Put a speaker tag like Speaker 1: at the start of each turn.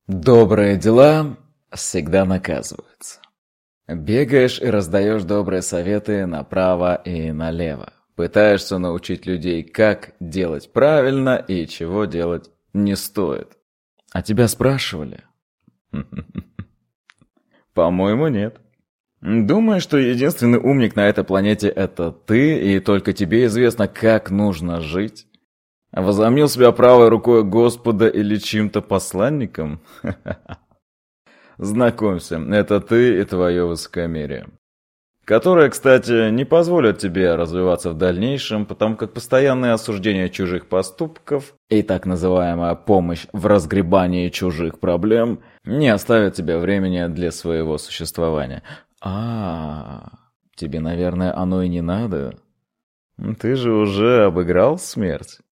Speaker 1: Добрые дела всегда наказываются. Бегаешь и раздаешь добрые советы направо и налево. Пытаешься научить людей, как делать правильно и чего делать не стоит. А тебя спрашивали? По-моему, нет. Думаешь, что единственный умник на этой планете это ты, и только тебе известно, как нужно жить? Возомнил себя правой рукой Господа или чьим-то посланником? Знакомься, это ты и твое высокомерие. Которое, кстати, не позволит тебе развиваться в дальнейшем, потому как постоянное осуждение чужих поступков и так называемая помощь в разгребании чужих проблем не оставят тебе времени для своего существования. Тебе, наверное, оно и не надо. Ты же уже обыграл смерть.